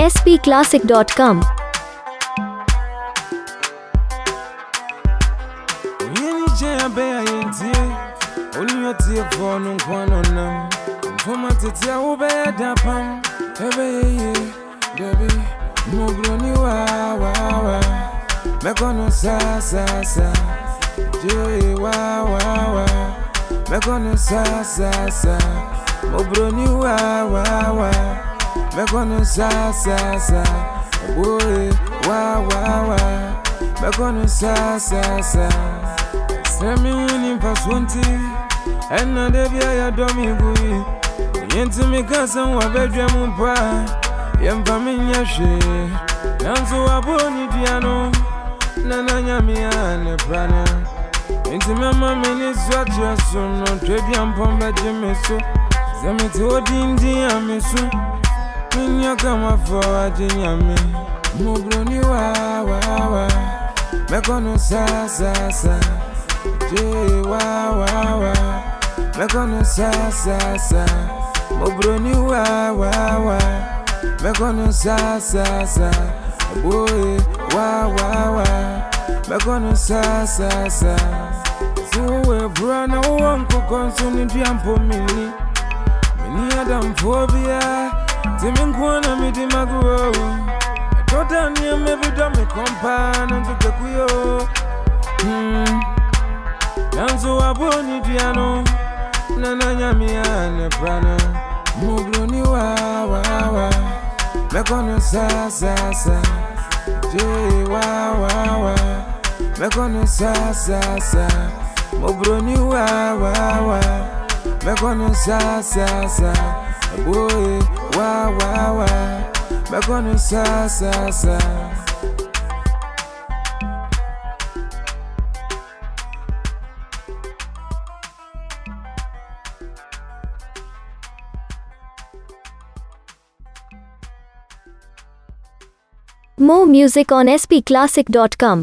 spclassic.com. Mekono sa Mobroni wa Mekono sa boy wa Mekono sa Semi wini paswanti Ena debia ya domi bui Yenti mikasa wa bedwe mpa Yempa minyashe Nanzo waboni diano Nana nyamia ne prana Inti mama meni swatya suno Tredi ampombe jimeso Zemiti odindi ya misu Minya kama fawa jinyame Mobroni wa Mekono sa Je wa Mekono sa Mobroni wa Mekono sa Boy wa Mekono sa Suwe brana wanko konsuni diampo mini Adam phobia Timingwana midi maguo Tota niya mebida me kompa Nanzo kekuyo Nanzo waboni diano Nana nyamiane prana Mobroni wa Mekono sa Je wa Mekono sa Mobroni wa Mekono sa boy wa Mekono sa More music on spclassic.com.